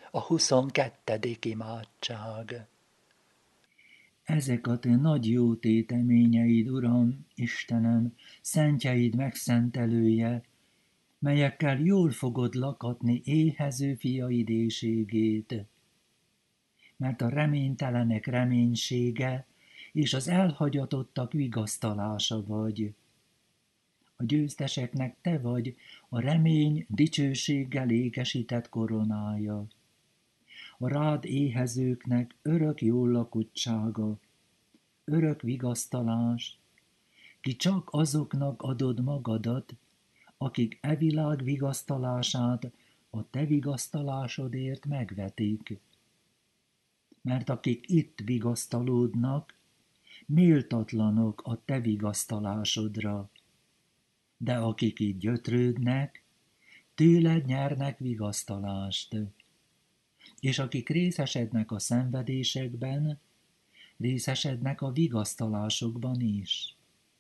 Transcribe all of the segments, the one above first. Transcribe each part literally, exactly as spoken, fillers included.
A huszonkettedik imádság. Ezek a te nagy jó téteményeid, Uram, Istenem, szentjeid megszentelője, melyekkel jól fogod lakatni éhező fiaid éhségét. Mert a reménytelenek reménysége és az elhagyatottak vigasztalása vagy. A győzteseknek te vagy a remény dicsőséggel ékesített koronája. A rád éhezőknek örök jól lakottsága, örök vigasztalás, ki csak azoknak adod magadat, akik e világ vigasztalását a te vigasztalásodért megvetik. Mert akik itt vigasztalódnak, méltatlanok a te vigasztalásodra, de akik itt gyötrődnek, tőled nyernek vigasztalást. És akik részesednek a szenvedésekben, részesednek a vigasztalásokban is.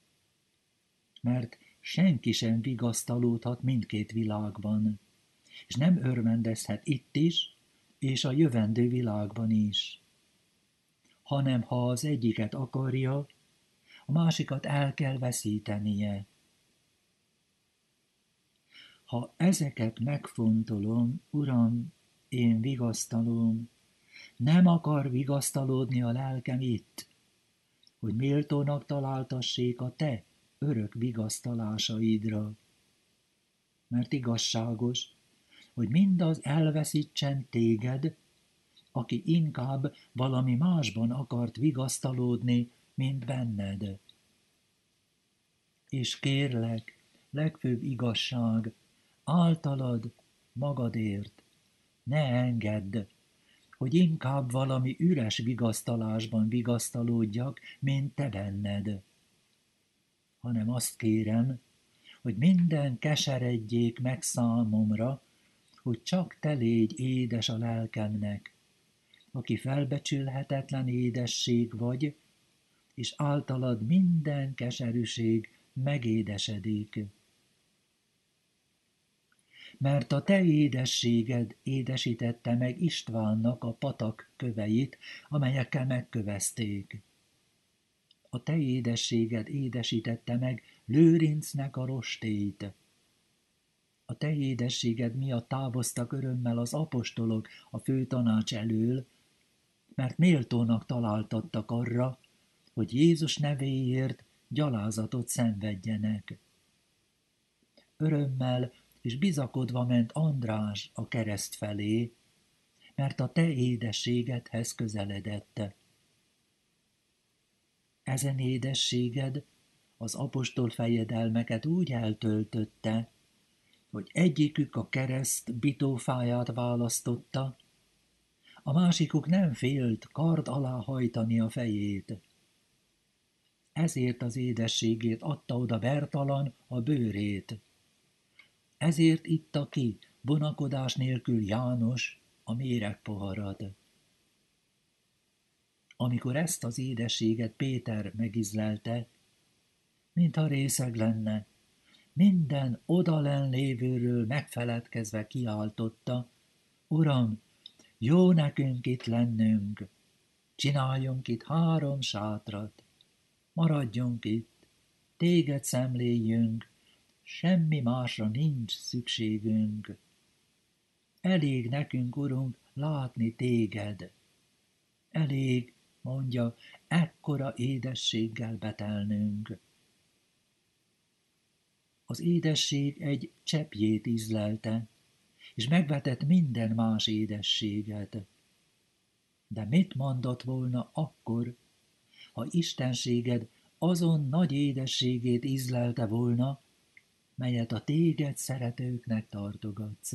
Mert senki sem vigasztalódhat mindkét világban, és nem örvendezhet itt is, és a jövendő világban is. Hanem ha az egyiket akarja, a másikat el kell veszítenie. Ha ezeket megfontolom, Uram, én vigasztalom, nem akar vigasztalódni a lelkem itt, hogy méltónak találtassék a te örök vigasztalásaidra. Mert igazságos, hogy mindaz elveszítsen téged, aki inkább valami másban akart vigasztalódni, mint benned. És kérlek, legfőbb igazság, általad magadért, ne engedd, hogy inkább valami üres vigasztalásban vigasztalódjak, mint te benned. Hanem azt kérem, hogy minden keseredjék meg számomra, hogy csak te légy édes a lelkemnek, aki felbecsülhetetlen édesség vagy, és általad minden keserűség megédesedik. Mert a te édességed édesítette meg Istvánnak a patak köveit, amelyekkel megkövezték. A te édességed édesítette meg Lőrincnek a rostéit. A te édességed miatt távoztak örömmel az apostolok a főtanács elől, mert méltónak találtattak arra, hogy Jézus nevéért gyalázatot szenvedjenek. Örömmel és bizakodva ment András a kereszt felé, mert a te édességedhez közeledett. Ezen édességed az apostol fejedelmeket úgy eltöltötte, hogy egyikük a kereszt bitófáját választotta, a másikuk nem félt kard alá hajtani a fejét. Ezért az édességét adta oda Bertalan a bőrét. Ezért itta ki vonakodás nélkül János a méregpoharat. Amikor ezt az édességet Péter megizlelte, mintha részeg lenne, minden odalen lévőről megfeledkezve kiáltotta: Uram, jó nekünk itt lennünk, csináljunk itt három sátrat, maradjunk itt, téged szemléljünk, semmi másra nincs szükségünk. Elég nekünk, Urunk, látni téged. Elég, mondja, ekkora édességgel betelnünk. Az édesség egy cseppjét ízlelte, és megvetett minden más édességet. De mit mondott volna akkor, ha istenséged azon nagy édességét ízlelte volna, melyet a téged szeretőknek tartogatsz?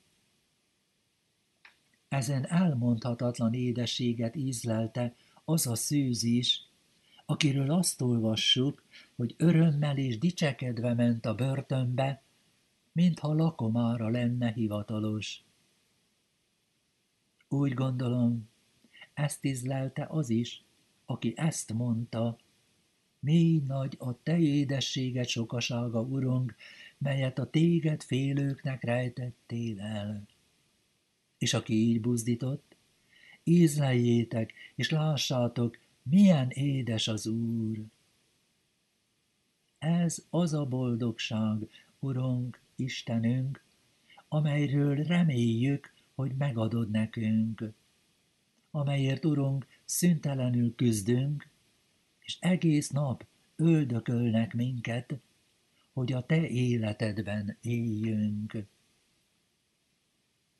Ezen elmondhatatlan édességet ízlelte az a szűz is, akiről azt olvassuk, hogy örömmel és dicsekedve ment a börtönbe, mintha lakomára lenne hivatalos. Úgy gondolom, ezt ízlelte az is, aki ezt mondta: mély nagy a te édességed sokasága, Urunk, melyet a téged félőknek rejtettél el. És aki így buzdított, ízleljétek, és lássátok, milyen édes az Úr. Ez az a boldogság, Urunk, Istenünk, amelyről reméljük, hogy megadod nekünk, amelyért, Urunk, szüntelenül küzdünk, és egész nap öldökölnek minket, hogy a Te életedben éljünk.